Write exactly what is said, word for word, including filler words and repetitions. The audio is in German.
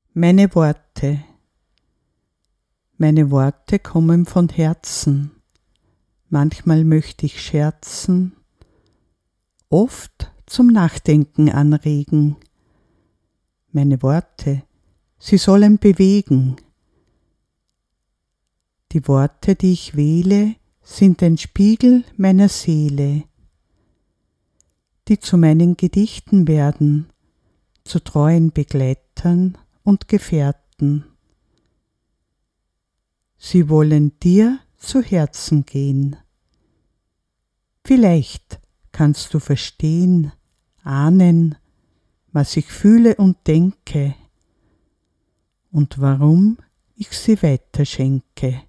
Meine Worte. Meine Worte kommen von Herzen. Manchmal möchte ich scherzen, oft zum Nachdenken anregen. Meine Worte, sie sollen bewegen. Die Worte, die ich wähle, sind ein Spiegel meiner Seele, die zu meinen Gedichten werden, zu treuen Begleitern und Gefährten. Sie wollen dir zu Herzen gehen. Vielleicht kannst du verstehen, ahnen, was ich fühle und denke und warum ich sie weiterschenke.